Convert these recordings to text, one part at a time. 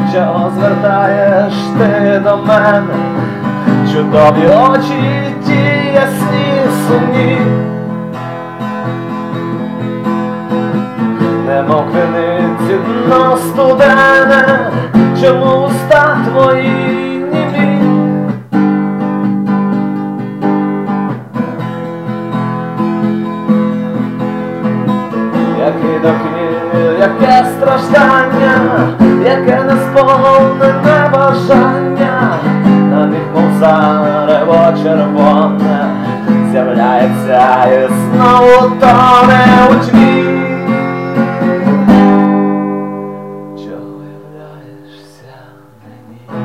Чого звертаєш ти до мене? Чудові очі, ті ясні сумні, немов криниці дно студене. Чому уста твої німі? Який докір, яке страждання, яке несповнене бажання, на них мов зарево червоне з'являється і знову тоне у тьмі. Чого являєшся мені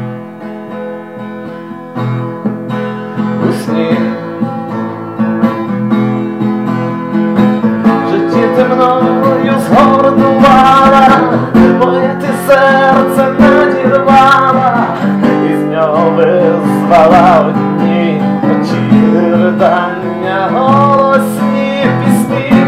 у сні? В житті ти мною згордувала, моє ти серце надірвала, і з нього визвала одні очі ридання, голосні пісні.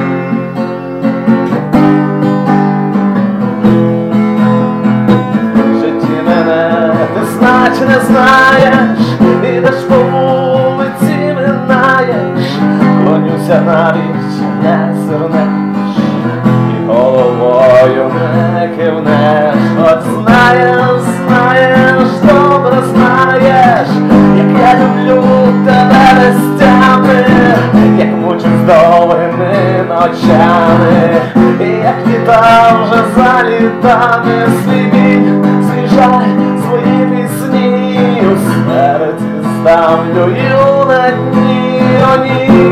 В житті мене ти знать не знаєш, ідеш по вулиці, минаєш, клонюся навіть не зирнеш, і головою не кивнеш. От знаєш, знаєш, добре знаєш, як я люблю тебе листями, як мучусь довгими ночами, і як літа вже за літами, свій біль, свій жаль, свої пісні у серці ставлю і на дні оні.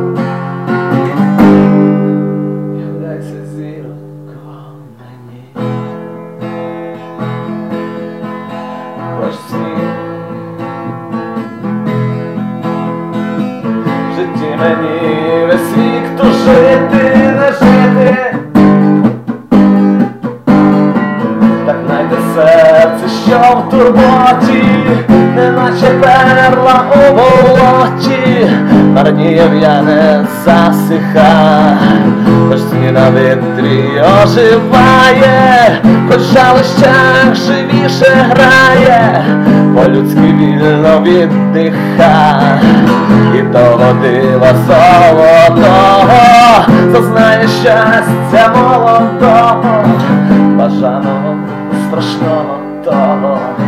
Являйся зірко мені, хоч сні. В житті мені весь вік тужити, не жити, так найде серце, що в турботі, неначе перла у болоті, марніє в'яне, засиха, хоч сні на вітрі оживає, хоч в жалощах живіше грає, по-людськи вільно віддиха, і того дива золотого зазнає щастя молодого, бажаного, страшного того.